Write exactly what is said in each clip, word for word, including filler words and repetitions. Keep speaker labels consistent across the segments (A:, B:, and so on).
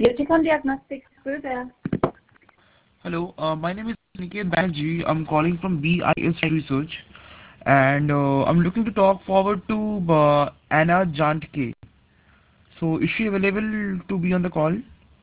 A: Beauticon Diagnostics Böber.
B: Hello, uh, my name is Niket Banerjee. I'm calling from B I S Research, and uh, I'm looking to talk forward to uh, Anna Jantke. So, is she available to be on the call?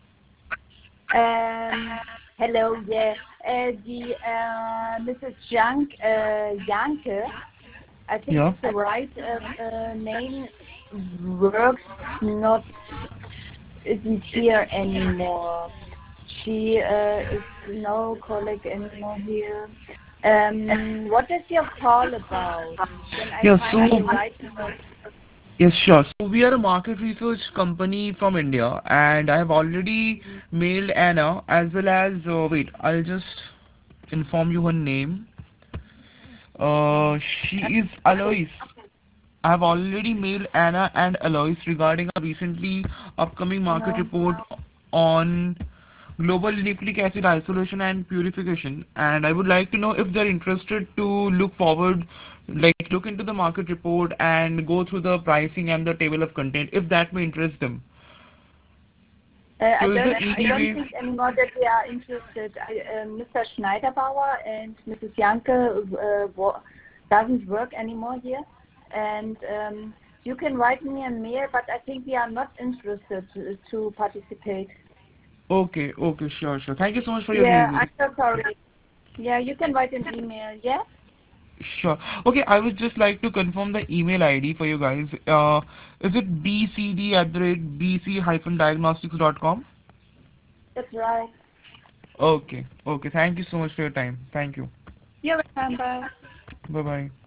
A: Um, hello, yeah. Uh, the uh, Missus Jank, uh, Janke, I think
B: Yeah.
A: it's the right uh, uh, name, works not, isn't here anymore. She uh, is no colleague anymore here. Um, what is your call about? Then I
B: Yeah.
A: kindly
B: So,
A: write her.
B: yes, sure. So, we are a market research company from India, and I have already mailed Anna as well as. Uh, wait, I'll just inform you her name. Uh, she is
A: Okay.
B: Alois. I have already mailed Anna and Alois regarding a recently upcoming market
A: No.
B: report on global nucleic acid isolation and purification, and I would like to know if they're interested to look forward, like look into the market report and go through the pricing and the table of content, if that may interest them.
A: Uh, I
B: So is
A: don't
B: there
A: I
B: any
A: don't
B: way?
A: think anymore that we are interested. I, uh, Mister Schneiderbauer and Missus Janke uh, wo- doesn't work anymore here, and um, you can write me a mail, but I think we are not interested to, to participate.
B: Okay, okay, sure, sure. Thank you so much for your
A: Yeah,
B: email.
A: I'm so sorry. Yeah, you can write an email. Yeah,
B: Sure. Okay, I would just like to confirm the email I D for you guys. Uh, is it b c d at the rate b c diagnostics dot com?
A: that's right.
B: Okay, okay. Thank you so much for your time. Thank you.
A: You're welcome. Bye.
B: Bye bye.